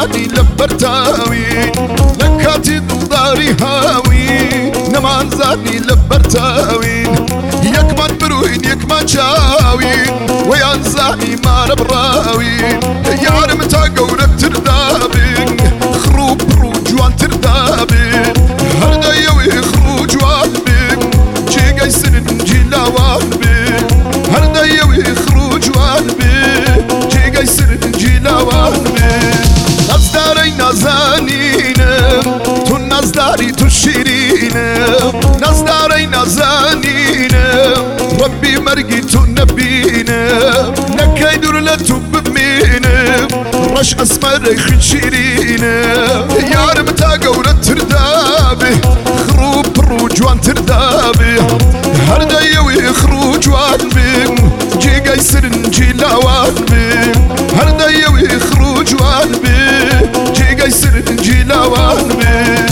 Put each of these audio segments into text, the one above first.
زاني لبرتاوي لكاتي داري هاوي نمان زاني لبرتاوي يكمان بروين يكمان شاوي ويان زاني ما نبراوي يارم تاقورك تردابي خروب روجوان تردابي هردا يوي خروجوان بي جي قيسن جيلاوان بي هردا يوي خروجوان بي جي قيسن جيلاوان بي نزداري نزانينم تو نزداري تو شيرينم نزداري نزانينم ربي مرقي تو نبينم نكاي دولتو بمينم رش اسمر خن شيرينم يارم تاقورة تردابي خروب روجوان تردابي هردا يوي خروجوان بي جي قيسرن جيلاوان بي هردا يوي خروجوان بي جي قيسرن جيلاوان بي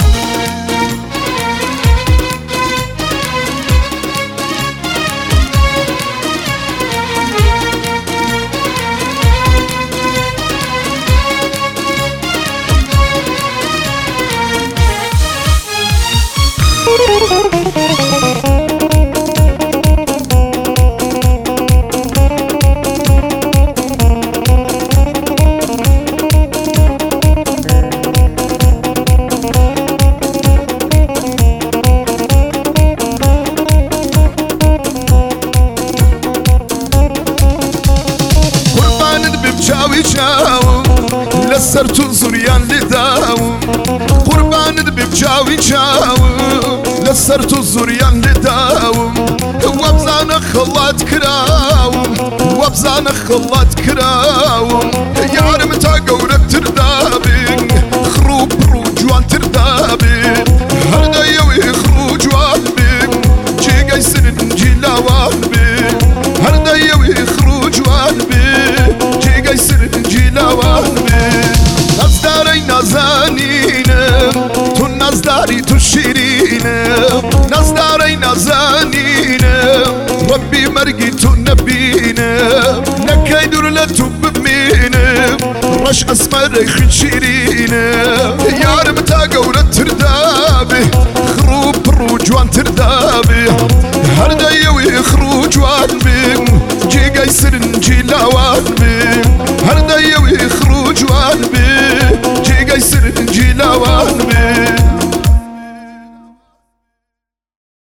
لسرتو زوريان لداوم قربان ببجاوي جاوم لسرتو زوريان لداوم وابزانا خلات كراوم وابزانا خلات كراوم يارم تاقورك تردابي خروب روجوان تردابي هردا يوي خروجوان بي جي قيسن جيلاوان بي هردا يوي خروجوان بي جي قيسن جيلاوان بي نزداري نزانينم تو نزداري تو شيرينم نزداري نزانينم ربي مرقي تو نبينم نكاي دولتو بمينم رش اسمر خن شيرينم يارم تاقورة تردابي خروب روجوان تردابي هردا يوي خروجوان بي جي قيسرن جيلاوان بي